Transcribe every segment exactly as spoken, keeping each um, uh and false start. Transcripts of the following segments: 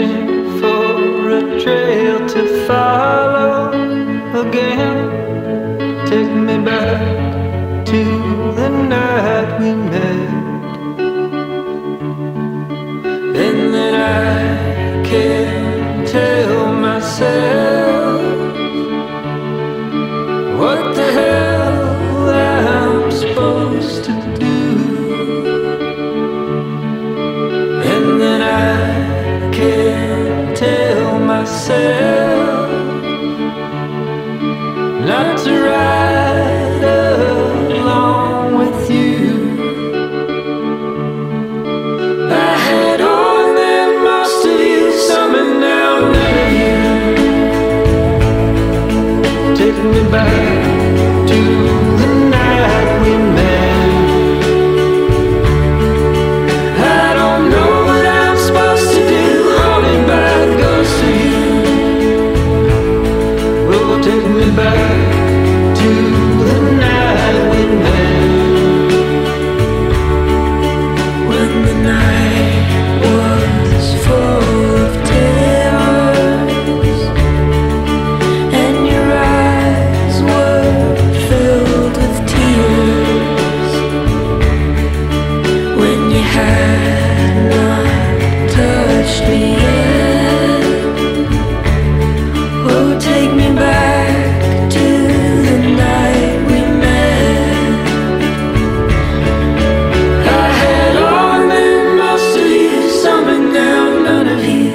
searching for a trail to follow again. Take me back to the night we met, and then I can't tell myself what the hell I'm supposed to do. And then I can't tell myself not to ride along with you. I had all and then most of you, some and now none of you. Take me back to the night we met. I don't know what I'm supposed to do, haunted by the ghost of you. Oh, take me back to the night we met. When the night was full of terrors and your eyes were filled with tears, when you had not touched me yet. Oh, take me back to the night we met. I had all and then most of you, some and now none of you.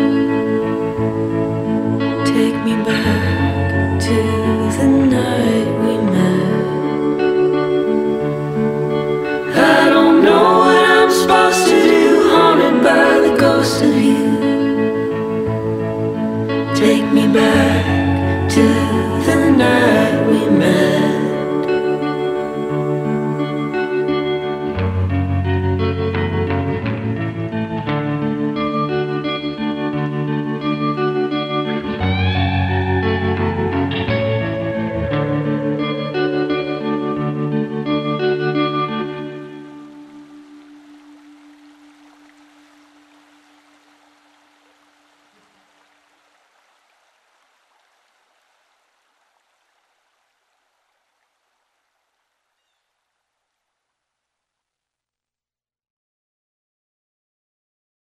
Take me back to the night we met. I don't know what I'm supposed to do, haunted by the ghost of you. Take me back